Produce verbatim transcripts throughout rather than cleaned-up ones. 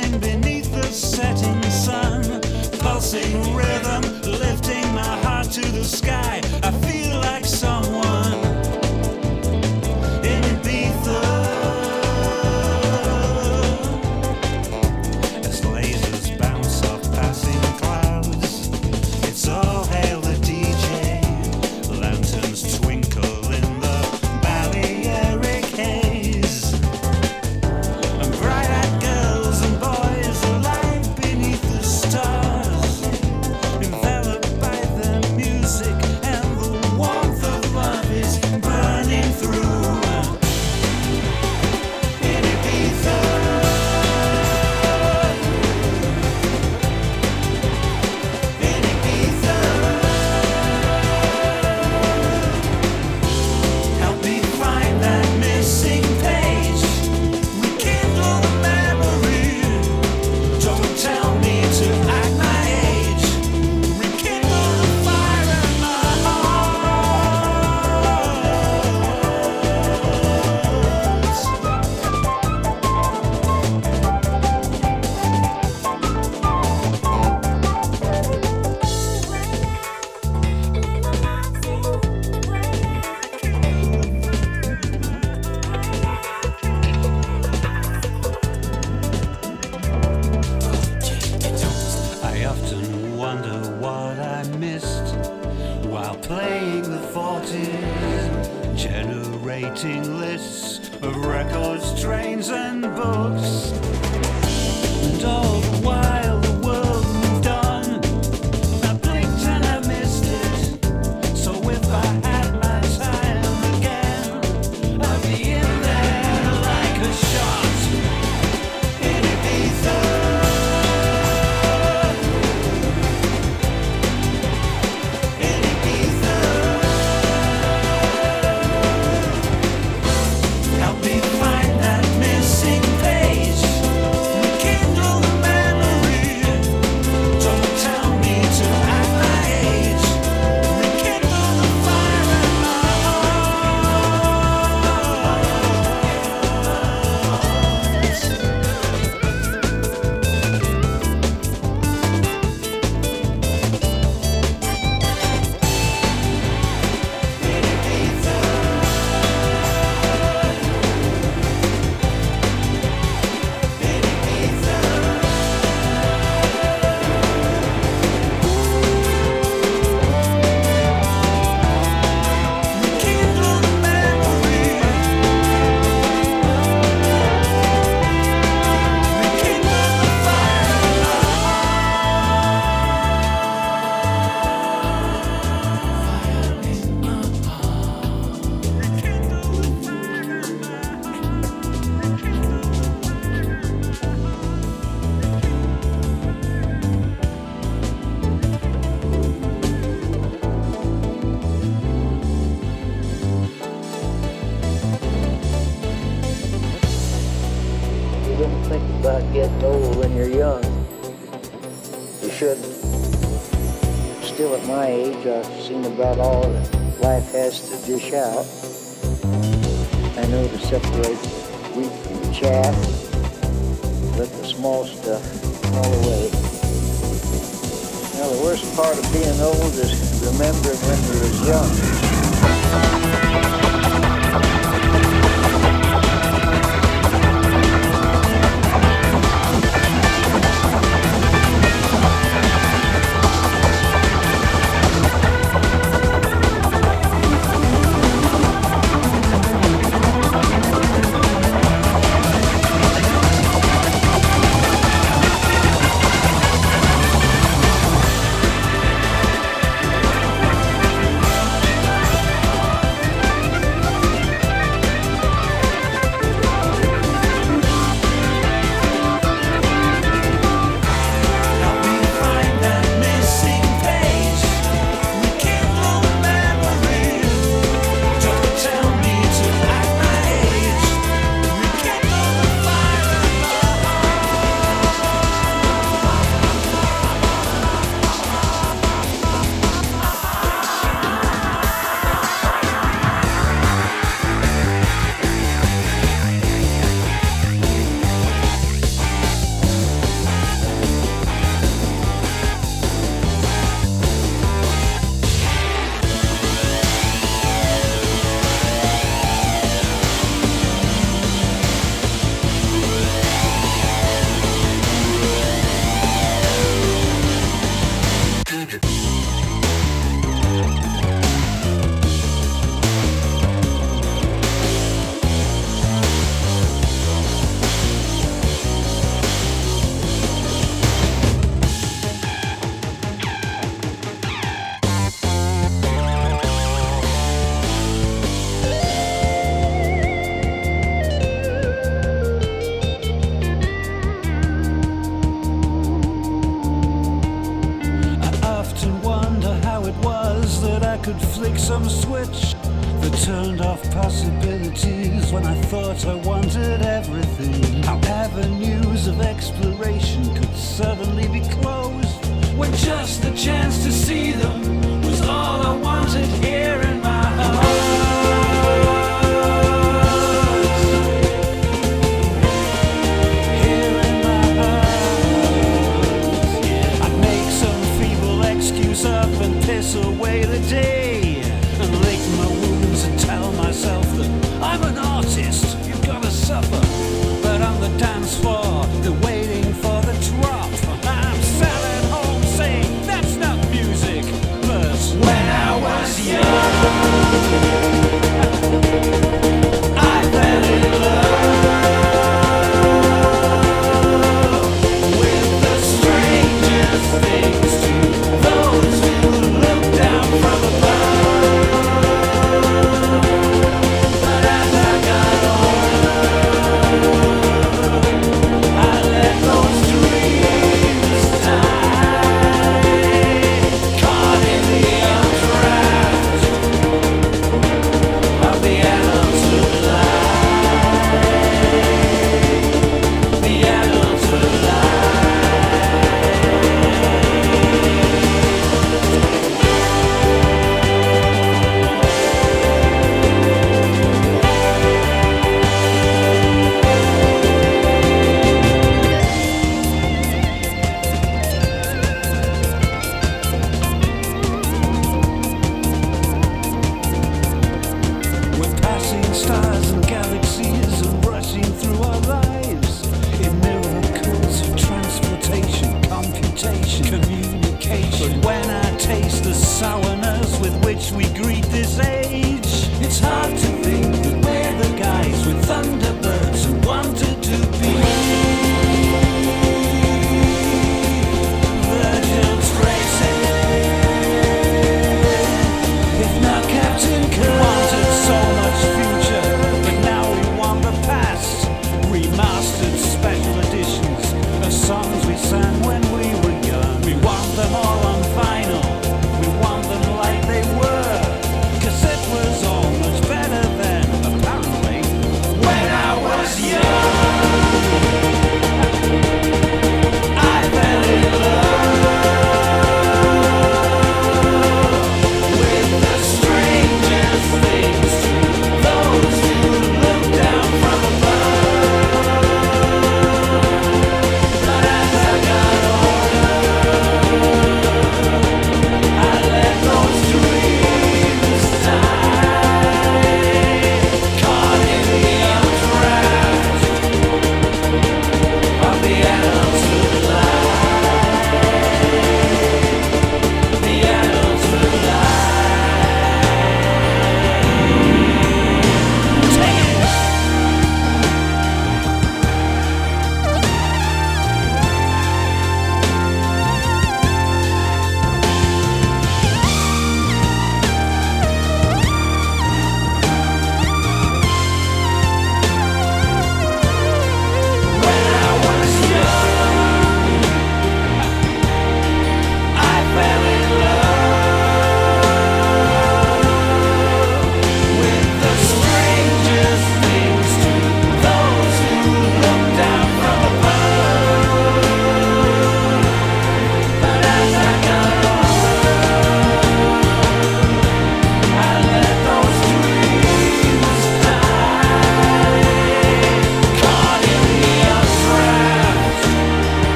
dancing beneath the setting sun, pulsing rhythm, lifting my heart to the sky. I feel like someone in Ibiza, as lasers bounce off passing clouds. It's all hail the D J, lanterns twinkle in the Balearic haze, and bright-eyed girls and boys alive beneath the stars, enveloped by the music, and the warmth of love is burning through. In Ibiza, in Ibiza, help me find that missing page, rekindle the memory. Don't tell me to act my age, rekindle the fire in my heart. I often wonder what I missed while playing the forties, generating lists of records, trains, and books. And all the while the world moved on. I blinked and I missed it. So if I had my time again, I'd be in there like a shot. In Ibiza, in Ibiza, help me find that missing page, rekindle the memory. Don't tell me to act my age, rekindle the fire in my rekindle the memory, rekindle the fire in my You don't think about getting old when you're young. You shouldn't. Still at my age, I've seen about all that life has to dish out. I know to separate the wheat from the chaff, let the small stuff fall away. Now, the worst part of being old is remembering when we was young. could flick some switch that turned off possibilities when I thought I wanted everything. How avenues of exploration could suddenly be closed when just the chance to see them was all I wanted here in my heart. Here in my heart. Yeah. I'd make some feeble excuse up and piss away the day and lick my wounds and tell myself that I'm an artist, you've gotta suffer. But on the dance floor, they're waiting for the drop. I'm sat at home saying that's not music. But when I was young, I fell in love with the strangest things to those who look down from above.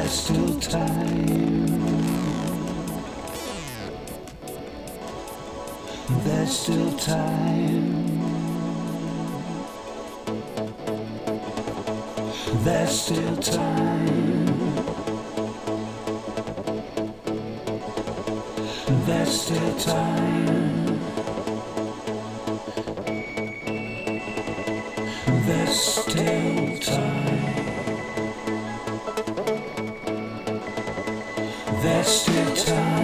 There's still time. There's still time. There's still time. There's still time. There's still time. There's still time.